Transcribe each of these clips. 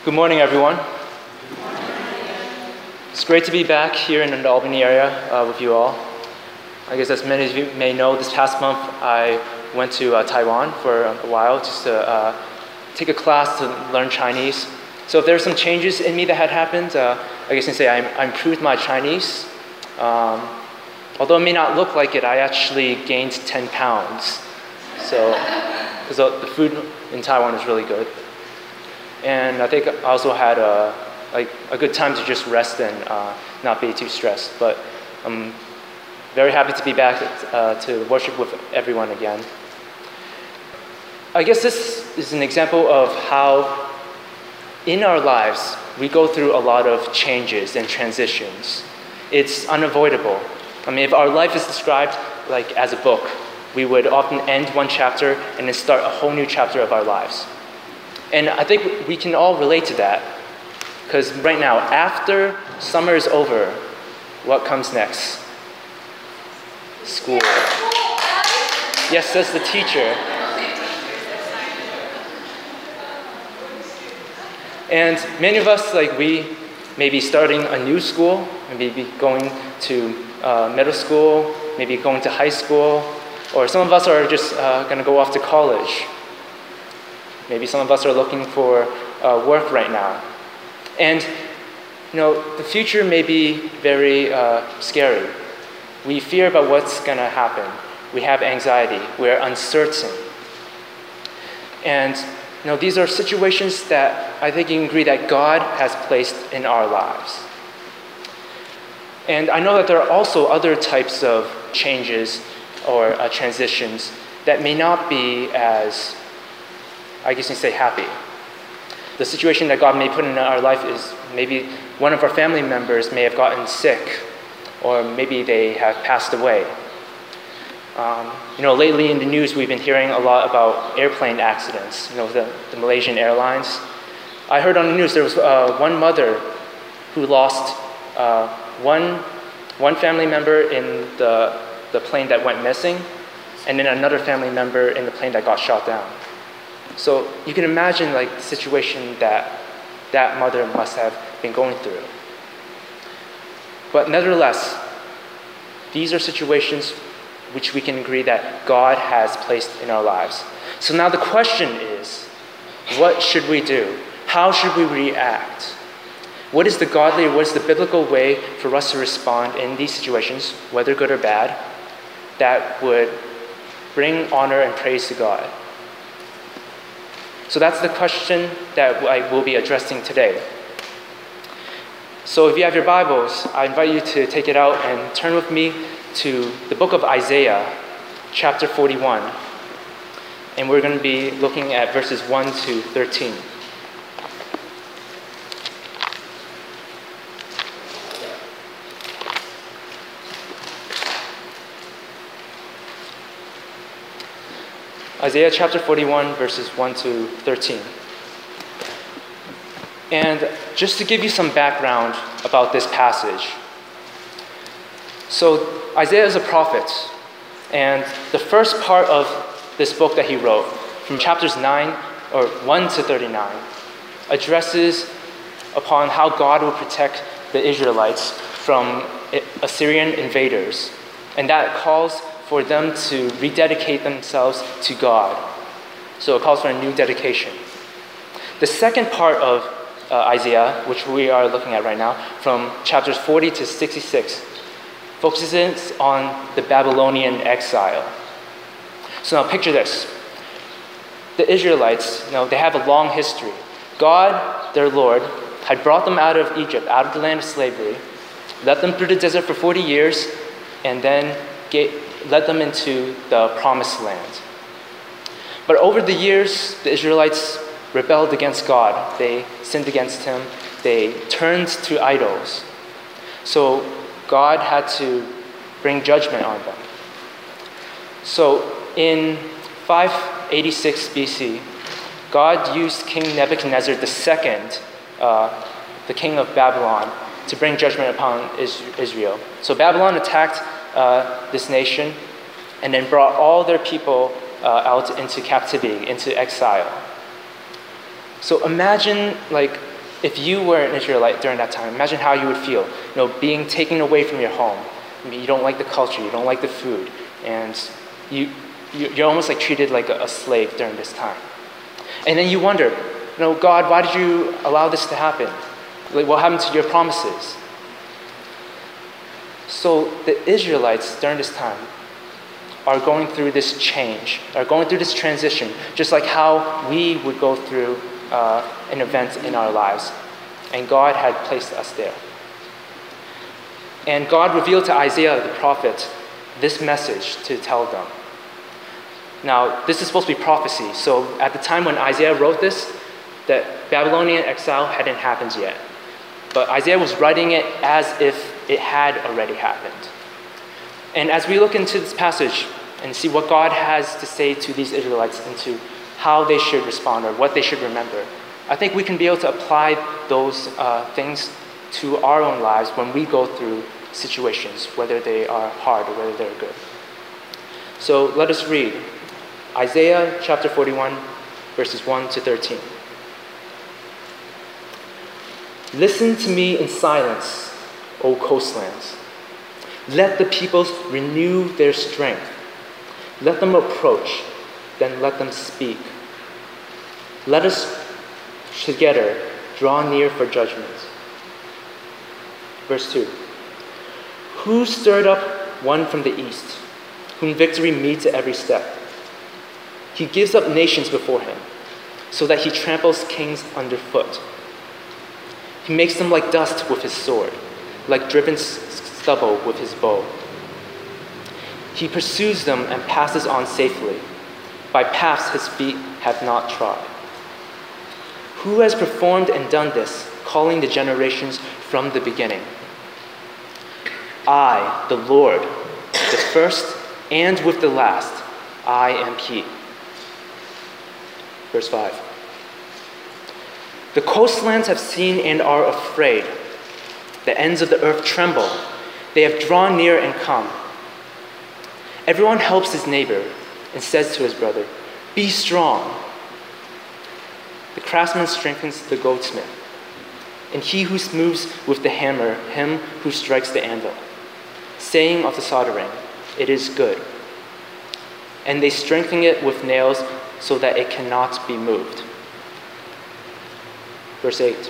Good morning, everyone. It's great to be back here in the Albany area with you all. I guess as many of you may know, this past month I went to Taiwan for a while just to take a class to learn Chinese. So if there were some changes in me that had happened, I guess you can say I improved my Chinese. Although it may not look like it, I actually gained 10 pounds. So, because the food in Taiwan is really good. And I think I also had a good time to just rest and not be too stressed. But I'm very happy to be back to worship with everyone again. I guess this is an example of how in our lives we go through a lot of changes and transitions. It's unavoidable. I mean, if our life is described like as a book, we would often end one chapter and then start a whole new chapter of our lives. And I think we can all relate to that, because right now, after summer is over, what comes next? School. Yes, says the teacher. And many of us, we may be starting a new school, maybe going to middle school, maybe going to high school, or some of us are just going to go off to college. Maybe some of us are looking for work right now. And, the future may be very scary. We fear about what's going to happen. We have anxiety. We're uncertain. And, these are situations that I think you can agree that God has placed in our lives. And I know that there are also other types of changes or transitions that may not be as, I guess you can say, happy. The situation that God may put in our life is maybe one of our family members may have gotten sick, or maybe they have passed away. Lately in the news, we've been hearing a lot about airplane accidents, the Malaysian Airlines. I heard on the news there was one mother who lost one family member in the plane that went missing, and then another family member in the plane that got shot down. So you can imagine the situation that mother must have been going through. But nevertheless, these are situations which we can agree that God has placed in our lives. So now the question is, what should we do? How should we react? What is the godly, what is the biblical way for us to respond in these situations, whether good or bad, that would bring honor and praise to God? So that's the question that I will be addressing today. So if you have your Bibles, I invite you to take it out and turn with me to the book of Isaiah, chapter 41. And we're going to be looking at verses 1 to 13. Isaiah chapter 41, verses 1 to 13. And just to give you some background about this passage. So Isaiah is a prophet, and the first part of this book that he wrote, from chapters 1 to 39, addresses upon how God will protect the Israelites from Assyrian invaders. And that calls for them to rededicate themselves to God. So it calls for a new dedication. The second part of Isaiah, which we are looking at right now, from chapters 40 to 66, focuses on the Babylonian exile. So now picture this. The Israelites, they have a long history. God, their Lord, had brought them out of Egypt, out of the land of slavery, led them through the desert for 40 years, and then led them into the promised land. But over the years, the Israelites rebelled against God. They sinned against him. They turned to idols. So God had to bring judgment on them. So in 586 BC, God used King Nebuchadnezzar II, the king of Babylon, to bring judgment upon Israel. So Babylon attacked this nation and then brought all their people out into captivity, into exile. So imagine if you were an Israelite during that time, imagine how you would feel, being taken away from your home. You don't like the culture, you don't like the food, and you're almost like treated like a slave during this time. And then you wonder, God, why did you allow this to happen? Like, what happened to your promises? So the Israelites during this time are going through this change, are going through this transition, just like how we would go through an event in our lives. And God had placed us there. And God revealed to Isaiah the prophet this message to tell them. Now, this is supposed to be prophecy. So at the time when Isaiah wrote this, the Babylonian exile hadn't happened yet. But Isaiah was writing it as if it had already happened. And as we look into this passage and see what God has to say to these Israelites and to how they should respond or what they should remember, I think we can be able to apply those things to our own lives when we go through situations, whether they are hard or whether they're good. So let us read Isaiah chapter 41, verses 1 to 13. Listen to me in silence, O coastlands. Let the peoples renew their strength. Let them approach, then let them speak. Let us together draw near for judgment. Verse 2. Who stirred up one from the east, whom victory meets at every step? He gives up nations before him, so that he tramples kings underfoot. He makes them like dust with his sword, like driven stubble with his bow. He pursues them and passes on safely, by paths his feet have not trod. Who has performed and done this, calling the generations from the beginning? I, the Lord, the first and with the last, I am he. Verse 5. The coastlands have seen and are afraid. The ends of the earth tremble. They have drawn near and come. Everyone helps his neighbor and says to his brother, "Be strong." The craftsman strengthens the goldsmith, and he who smooths with the hammer, him who strikes the anvil, saying of the soldering, "It is good." And they strengthen it with nails so that it cannot be moved. Verse 8.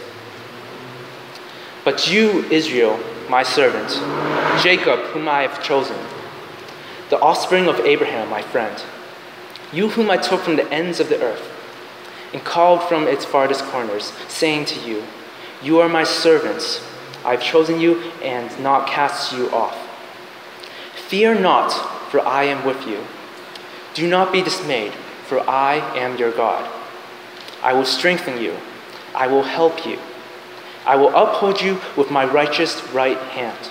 But you, Israel, my servant, Jacob, whom I have chosen, the offspring of Abraham, my friend, you whom I took from the ends of the earth and called from its farthest corners, saying to you, "You are my servants. I have chosen you and not cast you off. Fear not, for I am with you. Do not be dismayed, for I am your God. I will strengthen you. I will help you. I will uphold you with my righteous right hand.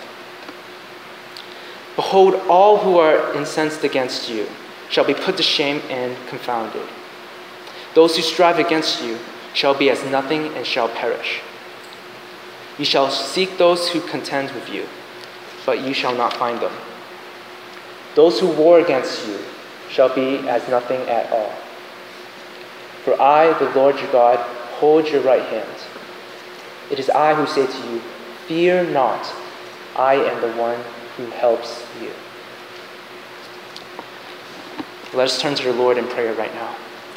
Behold, all who are incensed against you shall be put to shame and confounded. Those who strive against you shall be as nothing and shall perish. You shall seek those who contend with you, but you shall not find them. Those who war against you shall be as nothing at all. For I, the Lord your God, hold your right hand. It is I who say to you, fear not, I am the one who helps you." Let us turn to the Lord in prayer right now.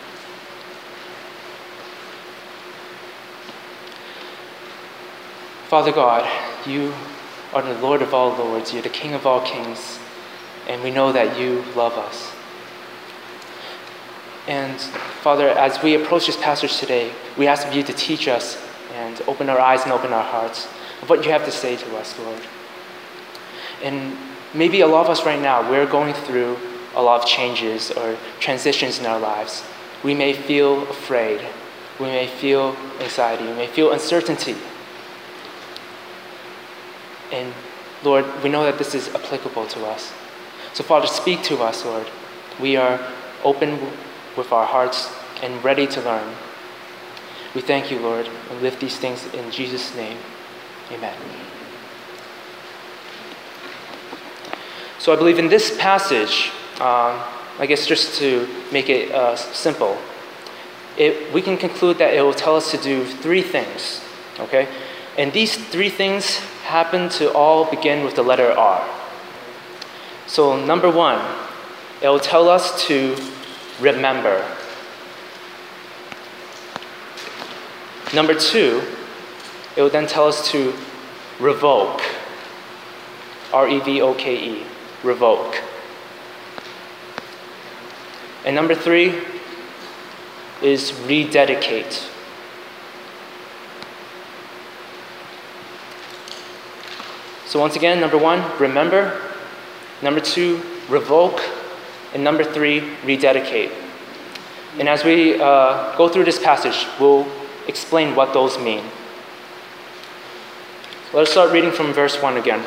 Father God, you are the Lord of all lords. You're the King of all kings. And we know that you love us. And Father, as we approach this passage today, we ask of you to teach us and open our eyes and open our hearts of what you have to say to us, Lord. And maybe a lot of us right now, we're going through a lot of changes or transitions in our lives. We may feel afraid. We may feel anxiety. We may feel uncertainty. And Lord, we know that this is applicable to us. So Father, speak to us, Lord. We are open with our hearts and ready to learn. We thank you, Lord, and lift these things in Jesus' name. Amen. So I believe in this passage, I guess just to make it simple, we can conclude that it will tell us to do three things. Okay? And these three things happen to all begin with the letter R. So number one, it will tell us to remember. Number two, it will then tell us to revoke. R-E-V-O-K-E, revoke. And number three is rededicate. So once again, number one, remember. Number two, revoke. And number three, rededicate. And as we go through this passage, we'll explain what those mean. Let us start reading from verse 1 again.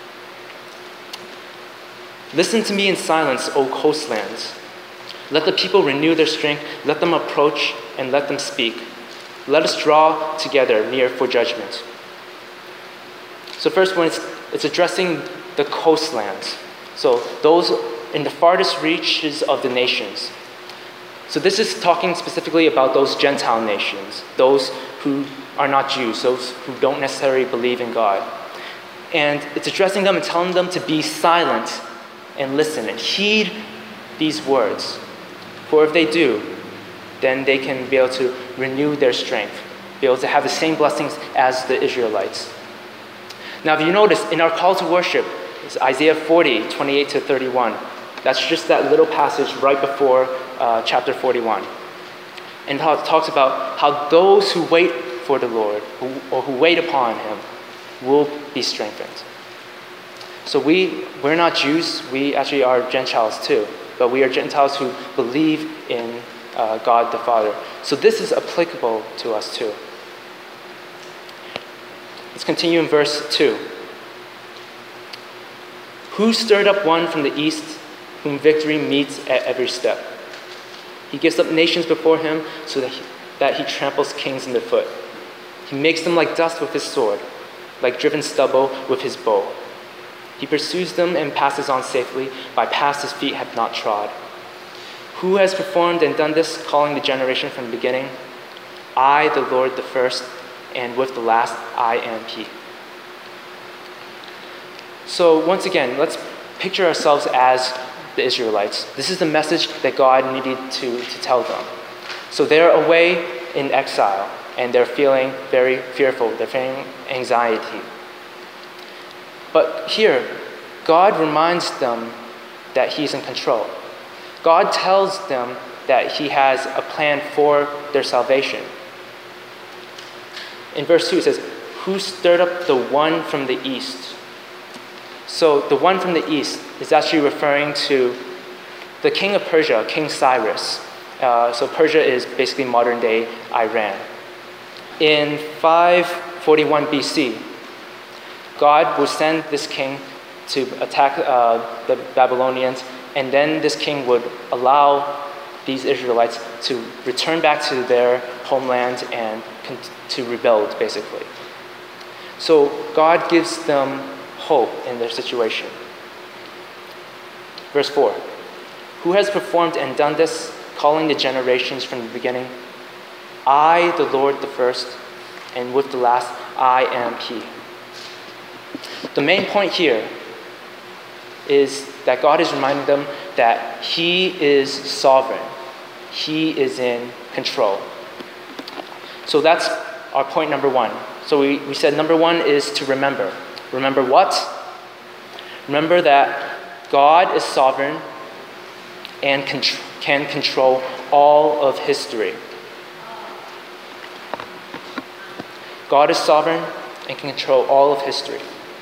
Listen to me in silence, O coastlands. Let the people renew their strength. Let them approach and let them speak. Let us draw together near for judgment. So first one, it's addressing the coastlands. So those in the farthest reaches of the nations. So this is talking specifically about those Gentile nations, those who are not Jews, those who don't necessarily believe in God. And it's addressing them and telling them to be silent and listen and heed these words. For if they do, then they can be able to renew their strength, be able to have the same blessings as the Israelites. Now, if you notice, in our call to worship, it's Isaiah 40, 28 to 31. That's just that little passage right before chapter 41. And how it talks about how those who wait for the Lord, or who wait upon him, will be strengthened. So we're not Jews, we actually are Gentiles too, but we are Gentiles who believe in God the Father. So this is applicable to us too. Let's continue in verse 2. Who stirred up one from the east, whom victory meets at every step? He gives up nations before him so that he tramples kings underfoot. He makes them like dust with his sword, like driven stubble with his bow. He pursues them and passes on safely by paths his feet have not trod. Who has performed and done this, calling the generation from the beginning? I, the Lord, the first, and with the last, I am he. So once again, let's picture ourselves as the Israelites. This is the message that God needed to tell them. So they're away in exile, and they're feeling very fearful. They're feeling anxiety. But here, God reminds them that he's in control. God tells them that he has a plan for their salvation. In verse 2, it says, who stirred up the one from the east? So the one from the east is actually referring to the king of Persia, King Cyrus. So Persia is basically modern-day Iran. In 541 BC, God would send this king to attack the Babylonians, and then this king would allow these Israelites to return back to their homeland and to rebuild, basically. So God gives them hope in their situation. Verse 4, who has performed and done this, calling the generations from the beginning? I, the Lord, the first, and with the last, I am he. The main point here is that God is reminding them that he is sovereign. He is in control. So that's our point number one. So we said number one is to remember. Remember what? Remember that God is sovereign and can control all of history. God is sovereign and can control all of history.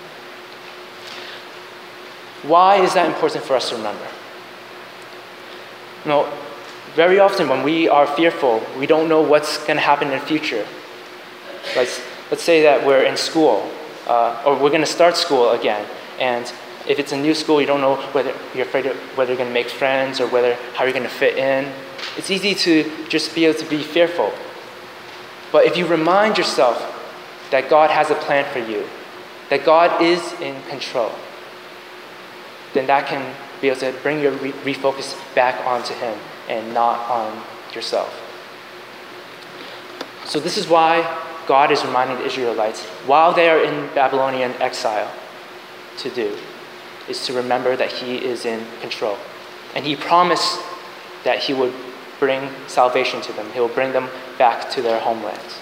Why is that important for us to remember? You know, very often when we are fearful, we don't know what's going to happen in the future. Let's say that we're in school, or we're going to start school again, and if it's a new school, you don't know whether you're afraid of whether you're going to make friends or how you're going to fit in. It's easy to just be able to be fearful. But if you remind yourself that God has a plan for you, that God is in control, then that can be able to bring your refocus back onto him and not on yourself. So this is why God is reminding the Israelites while they are in Babylonian exile to do is to remember that he is in control. And he promised that he would bring salvation to them. He will bring them back to their homelands.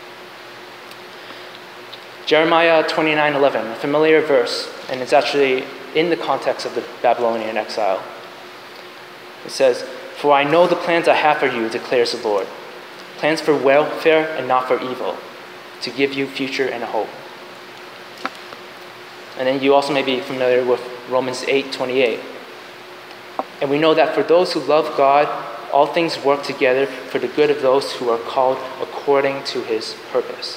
Jeremiah 29:11, a familiar verse, and it's actually in the context of the Babylonian exile. It says, "For I know the plans I have for you, declares the Lord, plans for welfare and not for evil, to give you future and a hope." And then you also may be familiar with Romans 8:28. "And we know that for those who love God, all things work together for the good of those who are called according to his purpose."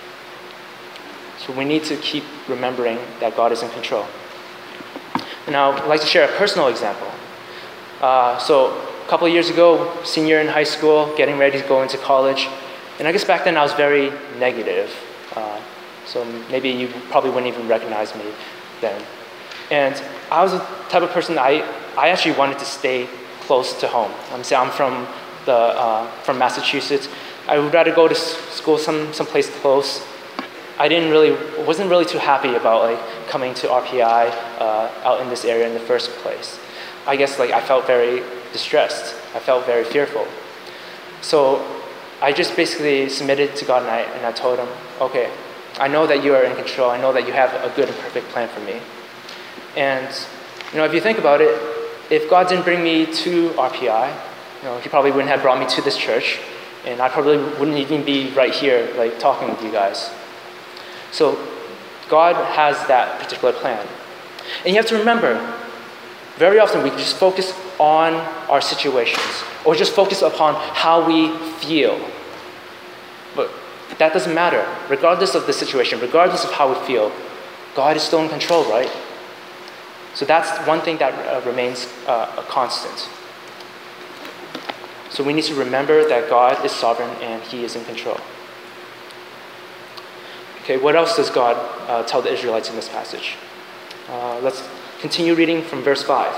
So we need to keep remembering that God is in control. Now, I'd like to share a personal example. So a couple of years ago, senior in high school, getting ready to go into college, and I guess back then I was very negative. So maybe you probably wouldn't even recognize me then. And I was the type of person, I actually wanted to stay close to home. I'm from Massachusetts. I would rather go to school someplace close. I wasn't really too happy about coming to RPI out in this area in the first place. I guess I felt very distressed. I felt very fearful. So I just basically submitted to God and I told him, okay, I know that you are in control. I know that you have a good and perfect plan for me. And if you think about it, if God didn't bring me to RPI, he probably wouldn't have brought me to this church, and I probably wouldn't even be right here talking with you guys. So God has that particular plan. And you have to remember, very often we can just focus on our situations or just focus upon how we feel. But that doesn't matter. Regardless of the situation, regardless of how we feel, God is still in control, right? So that's one thing that remains a constant. So we need to remember that God is sovereign and he is in control. Okay, what else does God tell the Israelites in this passage? Let's continue reading from verse 5.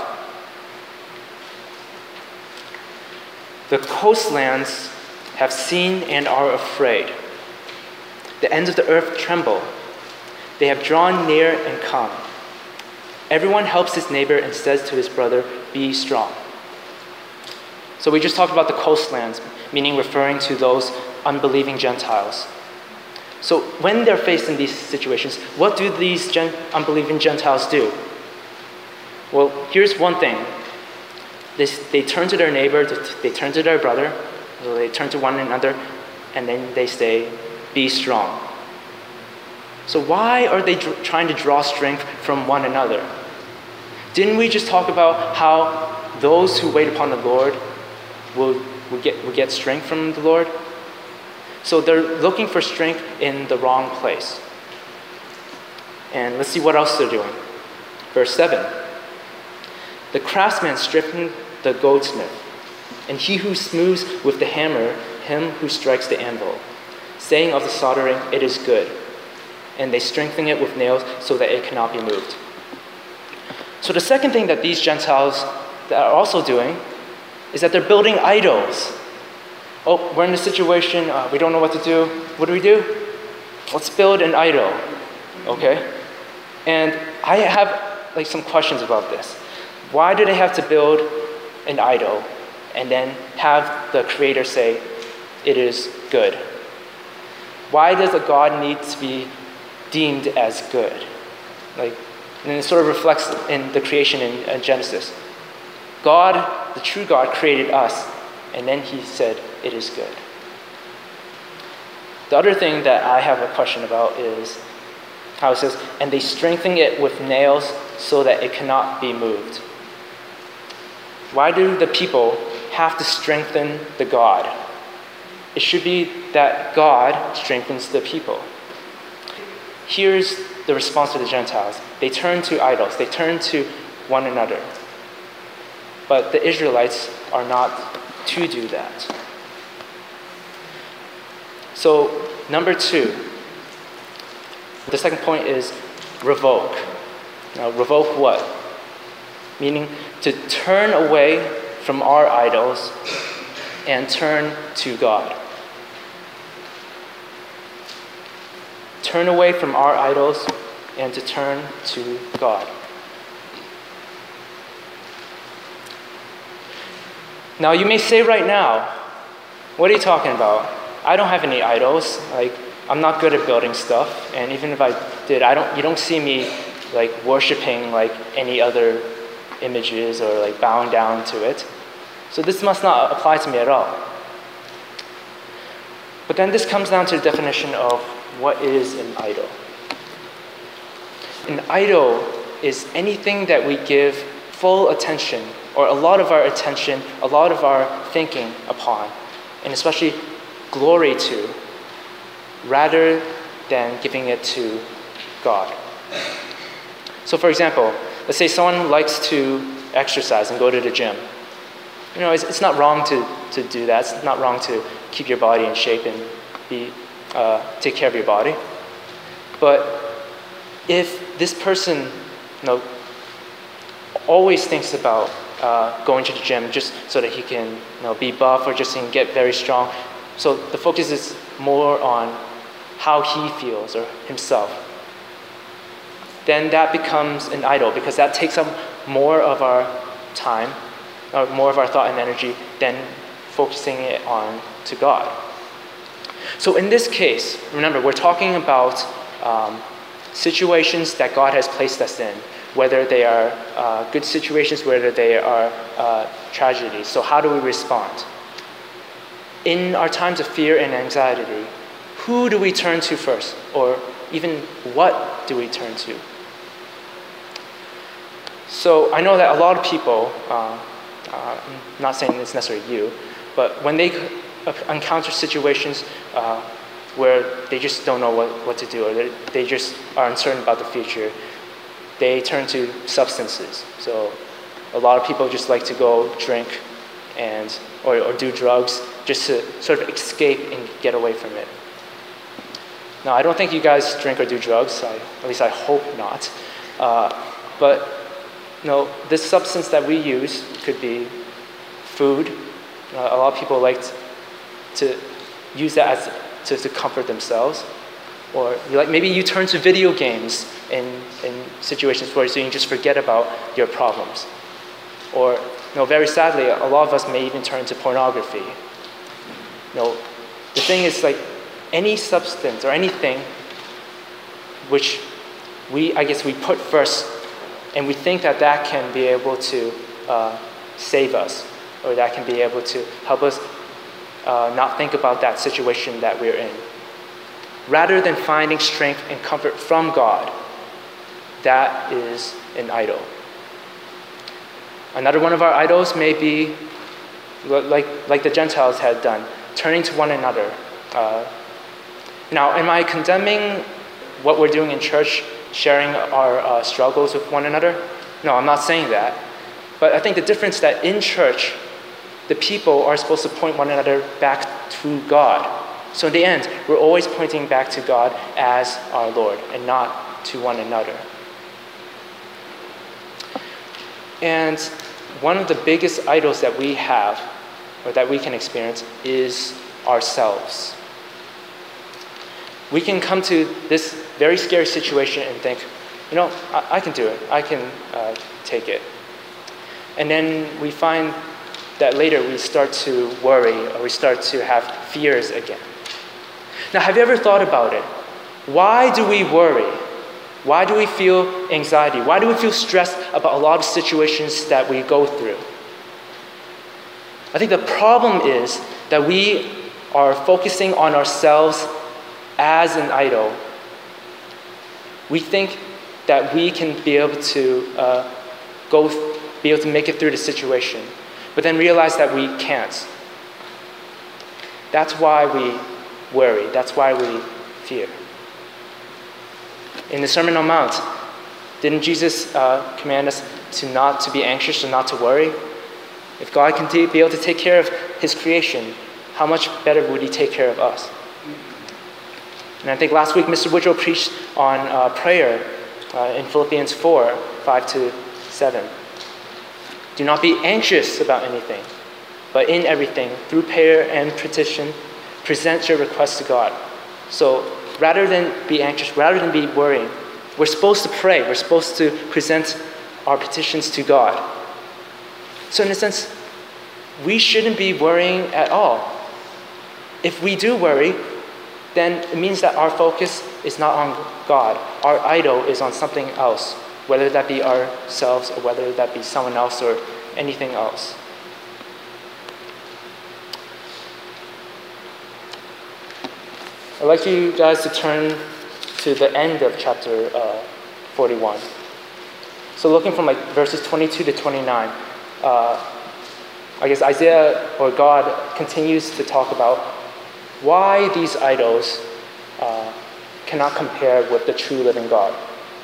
"The coastlands have seen and are afraid. The ends of the earth tremble. They have drawn near and come. Everyone helps his neighbor and says to his brother, 'Be strong.'" So we just talked about the coastlands, meaning referring to those unbelieving Gentiles. So when they're faced in these situations, what do these unbelieving Gentiles do? Well, here's one thing. They turn to their neighbor, they turn to their brother, or they turn to one another, and then they say, "Be strong." So why are they trying to draw strength from one another? Didn't we just talk about how those who wait upon the Lord will get strength from the Lord? So they're looking for strength in the wrong place. And let's see what else they're doing. Verse 7. "The craftsman stripping the goldsmith, and he who smooths with the hammer him who strikes the anvil, saying of the soldering, 'It is good.' And they strengthen it with nails so that it cannot be moved." So the second thing that these Gentiles are also doing is that they're building idols. Oh, we're in a situation, we don't know what to do. What do? Let's build an idol, okay? And I have some questions about this. Why do they have to build an idol and then have the creator say, "It is good"? Why does a God need to be deemed as good? And it sort of reflects in the creation in Genesis. God, the true God, created us, and then he said, "It is good." The other thing that I have a question about is how it says, "And they strengthen it with nails so that it cannot be moved." Why do the people have to strengthen the God? It should be that God strengthens the people. Here's the response to the Gentiles. They turn to idols. They turn to one another. But the Israelites are not to do that. So, number 2. The second point is revoke. Now, revoke what? Meaning to turn away from our idols and turn to God. turn away from our idols and to turn to God. Now, you may say right now, what are you talking about? I don't have any idols. Like, I'm not good at building stuff, and even if I did, you don't see me like worshiping like any other images or like bowing down to it. So this must not apply to me at all. But then this comes down to the definition of what is an idol. An idol is anything that we give full attention, or a lot of our attention, a lot of our thinking upon, and especially glory to, rather than giving it to God. So for example, let's say someone likes to exercise and go to the gym. You know, it's not wrong to do that. It's not wrong to keep your body in shape and take care of your body. But if this person, always thinks about going to the gym just so that he can, be buff or just so he can get very strong, so the focus is more on how he feels or himself, then that becomes an idol, because that takes up more of our time, or more of our thought and energy than focusing it on to God. So in this case, remember, we're talking about situations that God has placed us in, whether they are good situations, whether they are tragedies. So how do we respond? In our times of fear and anxiety, who do we turn to first? Or even what do we turn to? So I know that a lot of people, I'm not saying it's necessarily you, but when they encounter situations where they just don't know what to do, or they just are uncertain about the future, they turn to substances. So a lot of people just like to go drink or do drugs just to sort of escape and get away from it. Now, I don't think you guys drink or do drugs. At least I hope not. But this substance that we use could be food. A lot of people like to use that to comfort themselves. Or maybe you turn to video games in situations where so you can just forget about your problems. Or very sadly, a lot of us may even turn to pornography. The thing is, like, any substance or anything which we put first, and we think that can be able to save us, or that can be able to help us not think about that situation that we're in. Rather than finding strength and comfort from God, that is an idol. Another one of our idols may be, like the Gentiles had done, turning to one another. Now, am I condemning what we're doing in church, sharing our struggles with one another? No, I'm not saying that. But I think the difference is that in church, the people are supposed to point one another back to God. So in the end, we're always pointing back to God as our Lord and not to one another. And one of the biggest idols that we have, or that we can experience, is ourselves. We can come to this very scary situation and think, I can do it. I can take it. And then we find that later we start to worry, or we start to have fears again. Now, have you ever thought about it? Why do we worry? Why do we feel anxiety? Why do we feel stressed about a lot of situations that we go through? I think the problem is that we are focusing on ourselves as an idol. We think that we can be able to make it through the situation, but then realize that we can't. That's why we worry. That's why we fear. In the Sermon on the Mount, didn't Jesus command us to be anxious and not to worry? If God can be able to take care of his creation, how much better would he take care of us? And I think last week Mr. Woodrow preached on prayer in Philippians 4, 5-7. Do not be anxious about anything, but in everything, through prayer and petition, present your requests to God. So rather than be anxious, rather than be worrying, we're supposed to pray. We're supposed to present our petitions to God. So in a sense, we shouldn't be worrying at all. If we do worry, then it means that our focus is not on God. Our idol is on something else, whether that be ourselves or whether that be someone else or anything else. I'd like you guys to turn to the end of chapter 41. So looking from verses 22 to 29, I guess Isaiah or God continues to talk about why these idols cannot compare with the true living God.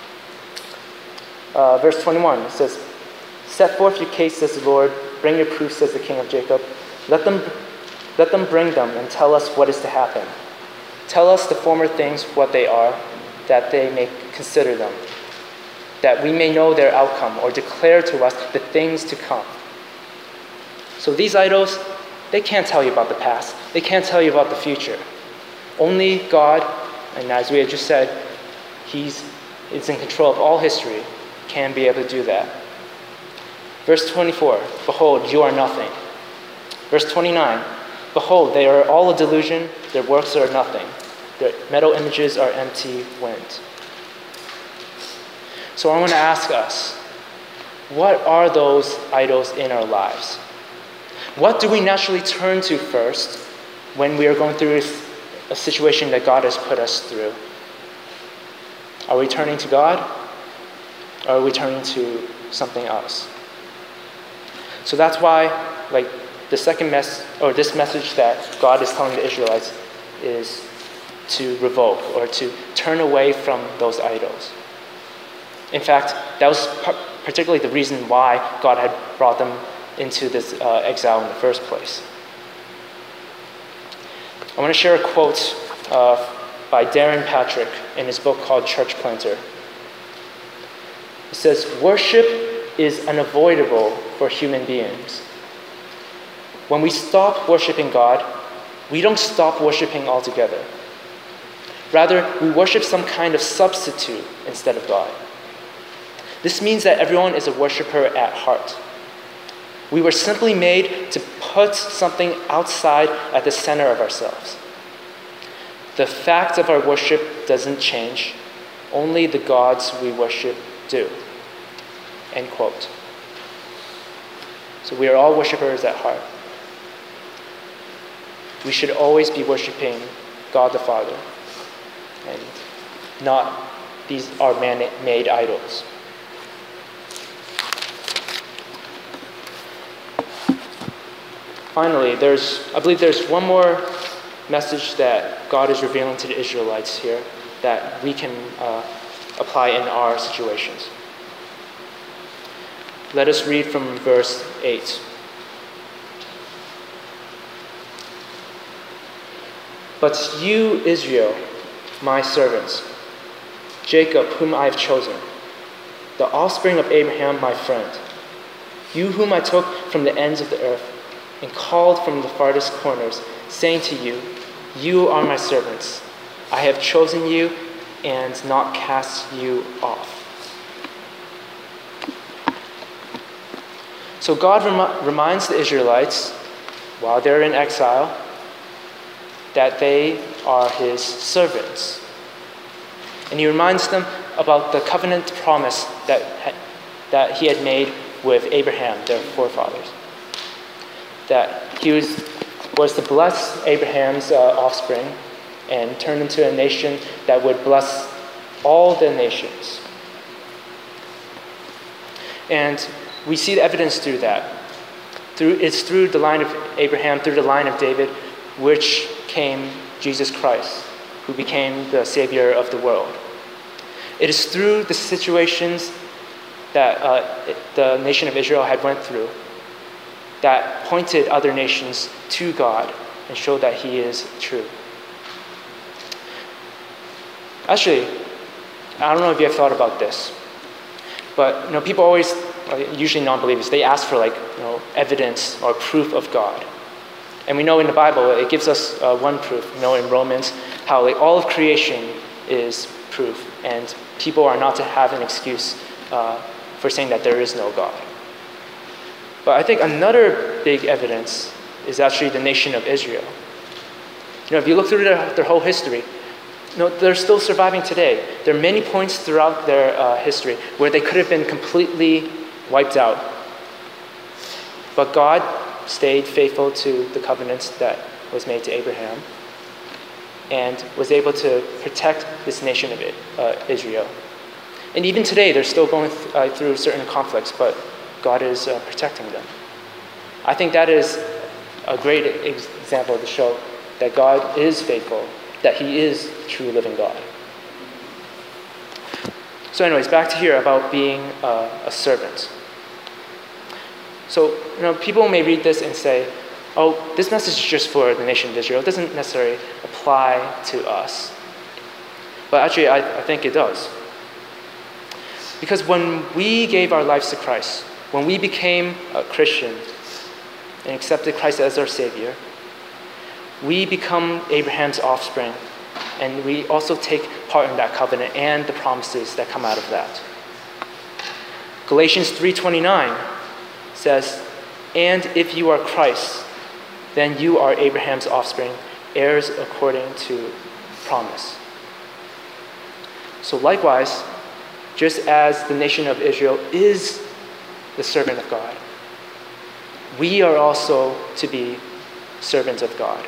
Verse 21, it says, "Set forth your case, says the Lord. Bring your proofs, says the King of Jacob. Let them bring them and tell us what is to happen. Tell us the former things, what they are, that they may consider them, that we may know their outcome, or declare to us the things to come." So these idols, they can't tell you about the past. They can't tell you about the future. Only God, and as we had just said, He's in control of all history, can be able to do that. Verse 24, "Behold, you are nothing." Verse 29, "Behold, they are all a delusion. Their works are nothing. Their metal images are empty wind." So I want to ask us, what are those idols in our lives? What do we naturally turn to first when we are going through a situation that God has put us through? Are we turning to God? Or are we turning to something else? So that's why, this message that God is telling the Israelites is to revoke or to turn away from those idols. In fact, that was particularly the reason why God had brought them into this exile in the first place. I want to share a quote by Darren Patrick in his book called Church Planter. It says, "Worship is unavoidable for human beings. When we stop worshiping God, we don't stop worshiping altogether. Rather, we worship some kind of substitute instead of God. This means that everyone is a worshiper at heart. We were simply made to put something outside at the center of ourselves. The fact of our worship doesn't change. Only the gods we worship do." End quote. So we are all worshipers at heart. We should always be worshiping God the Father and not these are man-made idols. Finally, I believe there's one more message that God is revealing to the Israelites here that we can apply in our situations. Let us read from verse 8. "But you, Israel, my servants, Jacob, whom I have chosen, the offspring of Abraham, my friend, you whom I took from the ends of the earth and called from the farthest corners, saying to you, 'You are my servants. I have chosen you and not cast you off.'" So God reminds the Israelites, while they're in exile, that they are His servants. And He reminds them about the covenant promise that He had made with Abraham, their forefathers. That He was to bless Abraham's offspring and turn them to a nation that would bless all the nations. And we see the evidence through that. It's through the line of Abraham, through the line of David, which came Jesus Christ, who became the Savior of the world. It is through the situations that the nation of Israel had went through that pointed other nations to God and showed that He is true. Actually, I don't know if you have thought about this, but people always, usually non-believers, they ask for evidence or proof of God. And we know in the Bible, it gives us one proof. In Romans, how like, all of creation is proof, and people are not to have an excuse for saying that there is no God. But I think another big evidence is actually the nation of Israel. If you look through their whole history, they're still surviving today. There are many points throughout their history where they could have been completely wiped out. But God stayed faithful to the covenants that was made to Abraham and was able to protect this nation of Israel. And even today, they're still going through certain conflicts, but God is protecting them. I think that is a great example to show that God is faithful, that he is the true living God. So anyways, back to here about being a servant. So, people may read this and say, oh, this message is just for the nation of Israel. It doesn't necessarily apply to us. But actually, I think it does. Because when we gave our lives to Christ, when we became a Christian and accepted Christ as our Savior, we become Abraham's offspring, and we also take part in that covenant and the promises that come out of that. Galatians 3:29 says, "And if you are Christ, then you are Abraham's offspring, heirs according to promise." So likewise, just as the nation of Israel is the servant of God, we are also to be servants of God.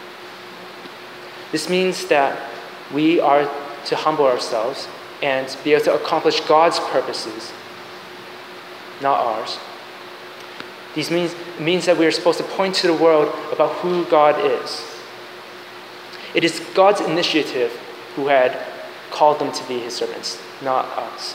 This means that we are to humble ourselves and be able to accomplish God's purposes, not ours. This means that we are supposed to point to the world about who God is. It is God's initiative who had called them to be his servants, not us.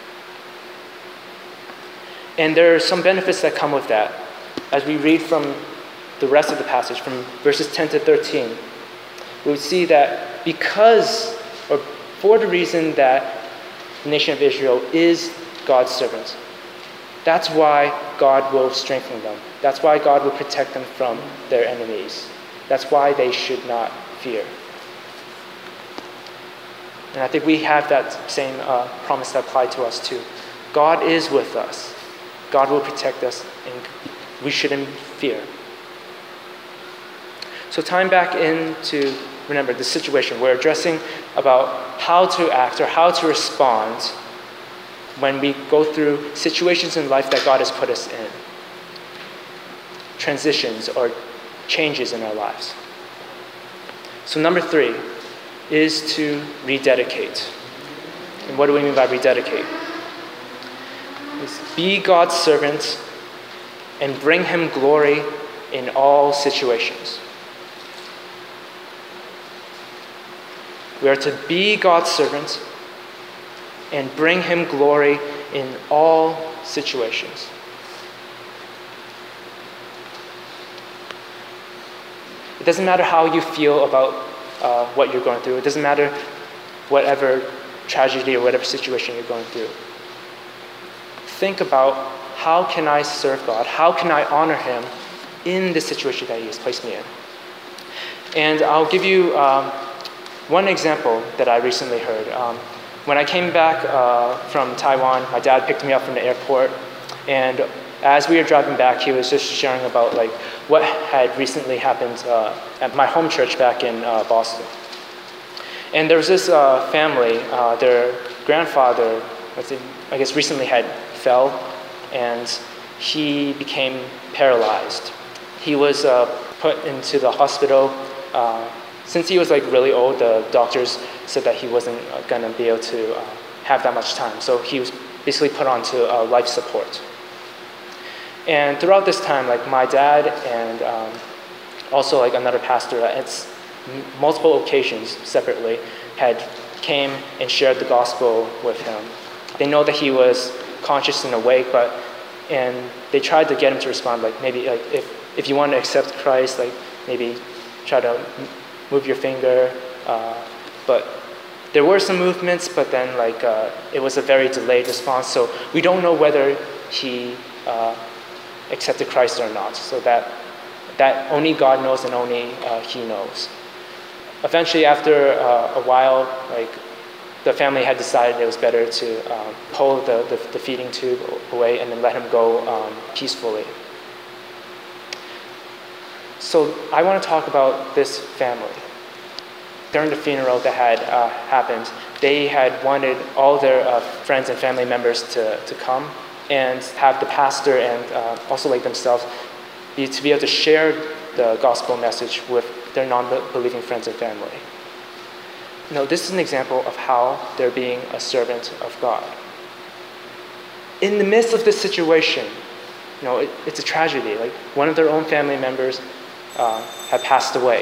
And there are some benefits that come with that. As we read from the rest of the passage, from verses 10 to 13, we would see that for the reason that the nation of Israel is God's servants, that's why God will strengthen them. That's why God will protect them from their enemies. That's why they should not fear. And I think we have that same promise that applied to us too. God is with us. God will protect us, and we shouldn't fear. So tying back into, remember, the situation, we're addressing about how to act or how to respond when we go through situations in life that God has put us in. Transitions or changes in our lives. So number 3 is to rededicate. And what do we mean by rededicate? It's be God's servant and bring him glory in all situations. We are to be God's servant and bring him glory in all situations. It doesn't matter how you feel about what you're going through. It doesn't matter whatever tragedy or whatever situation you're going through. Think about, how can I serve God? How can I honor him in the situation that he has placed me in? And I'll give you one example that I recently heard. When I came back from Taiwan, my dad picked me up from the airport, and as we were driving back, he was just sharing about what had recently happened at my home church back in Boston. And there was this family, their grandfather, I guess recently had fell, and he became paralyzed. He was put into the hospital. Since he was really old, the doctors said that he wasn't going to be able to have that much time. So he was basically put onto life support. And throughout this time, my dad and also another pastor at multiple occasions separately had came and shared the gospel with him. They know that he was conscious and awake, and they tried to get him to respond, maybe if you want to accept Christ, maybe try to move your finger, but there were some movements, but then it was a very delayed response, so we don't know whether he accepted Christ or not. So that only God knows and only he knows. Eventually, after a while, the family had decided it was better to pull the feeding tube away and then let him go peacefully. So I want to talk about this family. During the funeral that had happened, they had wanted all their friends and family members to come and have the pastor and also themselves to be able to share the gospel message with their non-believing friends and family. This is an example of how they're being a servant of God. In the midst of this situation, it's a tragedy. One of their own family members had passed away.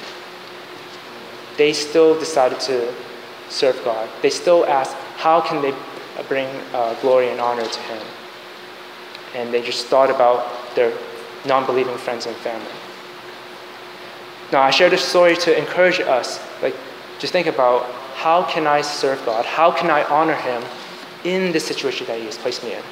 They still decided to serve God. They still asked, how can they bring glory and honor to Him? And they just thought about their non-believing friends and family. Now, I share this story to encourage us, just think about, how can I serve God? How can I honor Him in this situation that He has placed me in?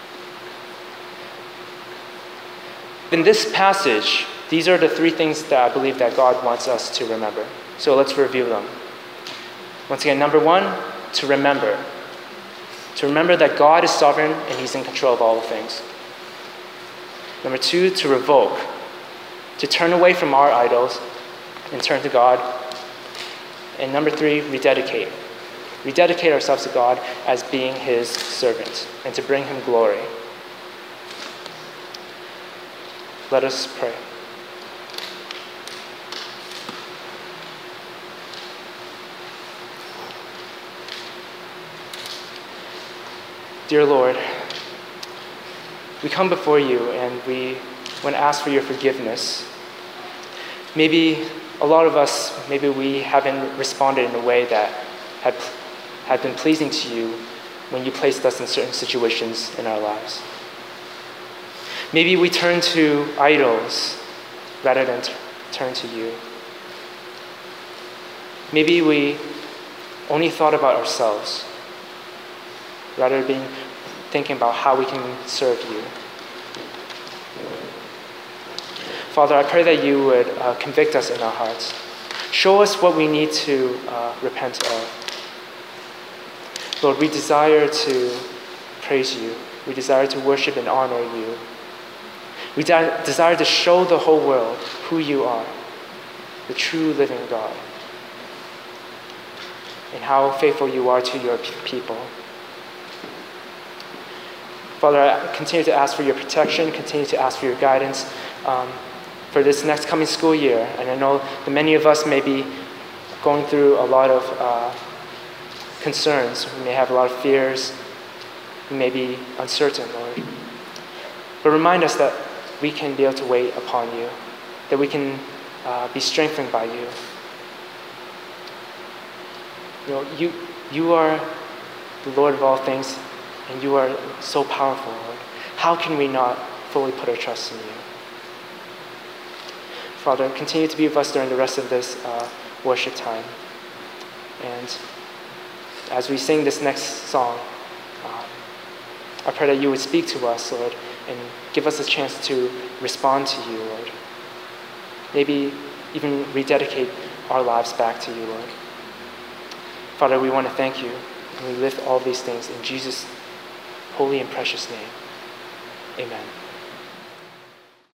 In this passage, these are the three things that I believe that God wants us to remember. So let's review them. Once again, number one, to remember. To remember that God is sovereign and He's in control of all things. Number two, to revoke. To turn away from our idols and turn to God. And number three, rededicate. Rededicate ourselves to God as being His servant and to bring Him glory. Let us pray. Dear Lord, we come before You and we want to ask for Your forgiveness. Maybe a lot of us, maybe we haven't responded in a way that had been pleasing to You when You placed us in certain situations in our lives. Maybe we turn to idols rather than turn to You. Maybe we only thought about ourselves rather than thinking about how we can serve You. Father, I pray that You would convict us in our hearts. Show us what we need to repent of. Lord, we desire to praise You. We desire to worship and honor You. We desire to show the whole world who You are, the true living God, and how faithful You are to Your people. Father, I continue to ask for Your protection, continue to ask for Your guidance for this next coming school year. And I know that many of us may be going through a lot of concerns. We may have a lot of fears. We may be uncertain, Lord. But remind us that we can be able to wait upon You, that we can be strengthened by You. You are the Lord of all things, and You are so powerful, Lord. How can we not fully put our trust in You? Father, continue to be with us during the rest of this worship time. And as we sing this next song, I pray that You would speak to us, Lord, and give us a chance to respond to You, Lord. Maybe even rededicate our lives back to You, Lord. Father, we want to thank You, and we lift all these things in Jesus' holy and precious name. Amen.